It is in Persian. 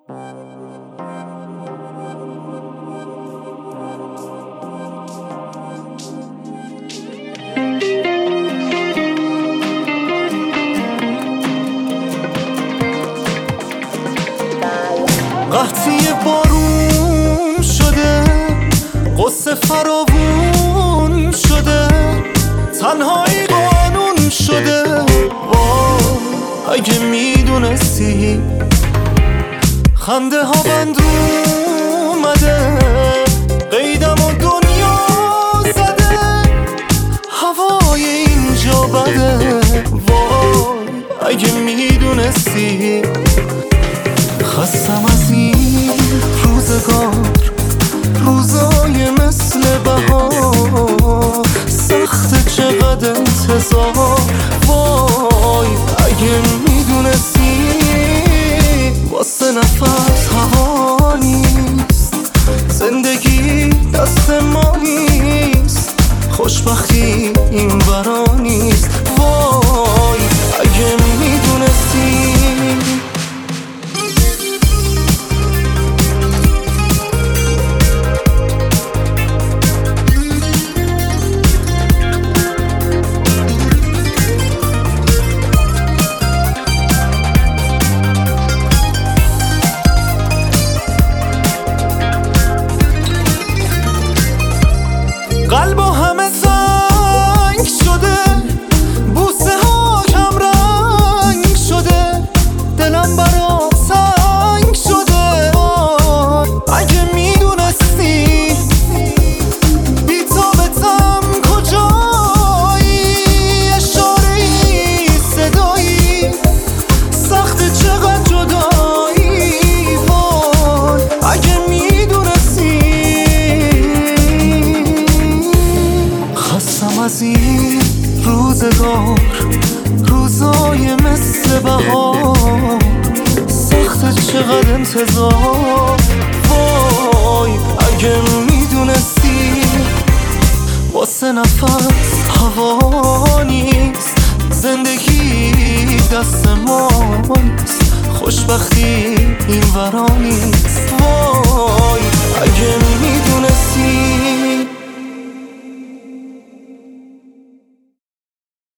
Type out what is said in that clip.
قحطی بارون شده، قصه فراوون شده، تنهایی قانون شده. اگه میدونستی خنده ها بند اومده، قیدم و دنیا زده، هوای اینجا بده. اگه میدونستی خستم از این روزگار، روزای مثل بهار، سخت چقدر انتظار. وای اگه میدونستی واسه نفس هوا نیست، زندگی دست ما نیست، خوشبختی این برا نیست. وای اگه میدونستی. قلب همه سنگ شده، بوسه ها کم رنگ شده، دلم برات سنگ شده. اگه میدونستی بی تابتم کجایی، اشاره‌ای صدایی، سخت چقدر جدایی. وای اگه میدونستی. خستم از این روزگار، روزای مثل بهار، سخت چقدر انتظار. وای اگه میدونستی واسه نفس هوا نیست، زندگی دست ما نیست، خوشبختی این ورا نیست. وای اگه میدونستی.